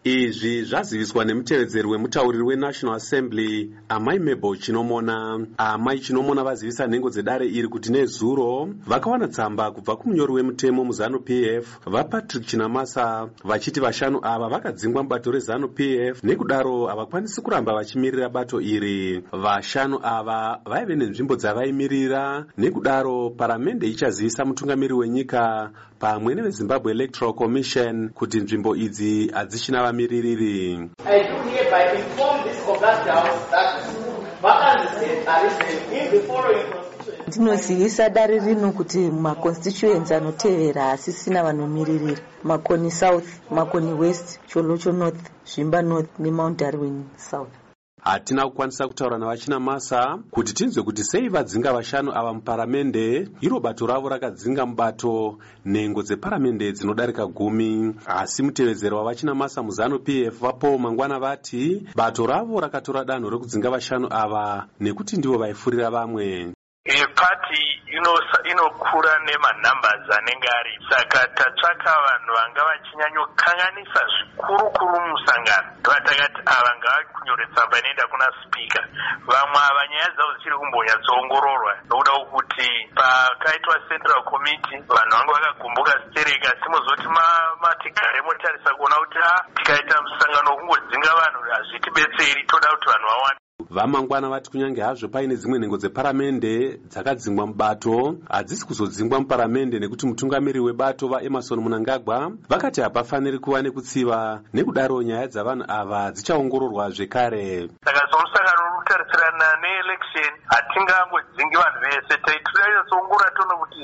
Izvi zvaziviswa nemutevedzeri wemutauriri weNational Assembly Amai Mabel Chinomona. Amai Chinomona vazivisa nhengo dzedare iri kuti nezuro vakawana tsamba kubva kumunyori wemutemo muZanu PF vaPatrick Chinamasa vachiti vashanu ava vakadzingwa mubato reZanu PF nekudaro havakwanisi kuramba vachimirira bato iri. Vashanu ava vaive nenzvimbo dzavaimirira nekudaro paramende ichazivisa mutungamiri wenyika pamwe neveZimbabwe Electoral Commission kuti nzvimbo idzi hadzichina vamiririri. I do hereby inform this August House that vacancies are listed in the following constituencies. Ndinozivisa dare rino kuti maconstituency anotevera asisina vanomiririra: Makoni South, Makoni West, Cholocho North, Zvimba North neMount Darwin South. Hatina kukwanisa kutaura navaChinamasa kuti tinzwe kuti sei vadzinga vashanu ava muparamende. Iro bato ravo rakadzinga mubato nhengo dzeparamende dzinodarika 10. Asi mutevedzeri wavaChinamasa muZanu PF vaPaul Mangwana vati bato ravo rakatora danho rekudzinga vashanu ava nekuti ndivo vaifurira vamwe. Pati inokura nemanumbers anenge ari, saka tatsvaka vanhu vanga vachinyanyokanganisa zvikuru mumusangano. Ndovatakati ava ngavakunyore tsamba inoenda kuna spika. Vamwe ava nyaya dzavo dzichiri kumbonyatsoongororwa nokuda kuti pakaitwa central committee vanhu vanga vakagumbuka zitereka simuzoti matigare motarisa kuona kuti tikaita musangano wokungodzinga vanhu hazvitibetseri, toda kuti vanhu vawane. Vamangwana vati kunyange hazvo paine dzimwe nhengo dzeparamende dzakadzingwa mubato hadzisi kuzodzingwa muparamende nekuti mutungamiri webato vaEmerson Mnangagwa vakati hapafaniri kuva nekutsiva nekudaro nyaya dzavanhu ava dzichaongororwa zvekare. Saka somusangano rokutarisirana neelection hatingangodzingi vanhu vese, taitonyatsoongorora toona kuti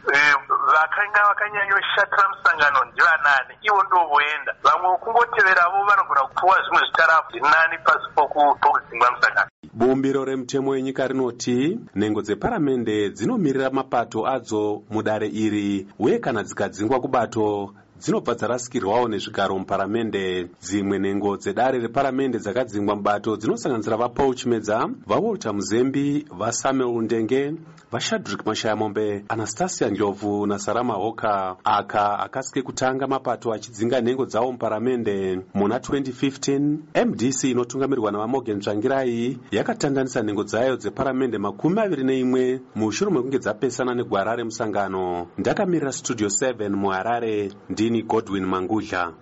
vakanga vakanyanyoshatira musangano ndivanani, ivo ndovoenda. Vamwe kungoteveravo vanogona kupuwa zvimwe zvitarafu zviri nani pasi pokudzingwa musangano. Bumbiro remutemo wenyika rinoti nhengo dzeparamende dzinomirira mapato adzo mudare iri uye kana dzikadzingwa kubato dzinobva dzarasikirwawo nezvigaro muparamende. Dzimwe nhengo dzedare reparamende dzakadzingwa mubato dzinosanganisira vaPaul Chimedza, vaWalter Muzembi, vaSamuel Ndenge, vaShadrack Mashayamombe, Anastasia Ndlovu naSarama Hoka. Aka akasike kutanga mapato achidzinga nhengo dzawo muparamende. Muna 2015 MDC inotungamirwa navaMorgan Tsvangirai yakatandanisa nhengo dzayo dzeparamende 21 mushure mekunge dzapesana negwara remusangano. Ndakamirira Studio 7 muHarare, ndini Godwin Mangudla.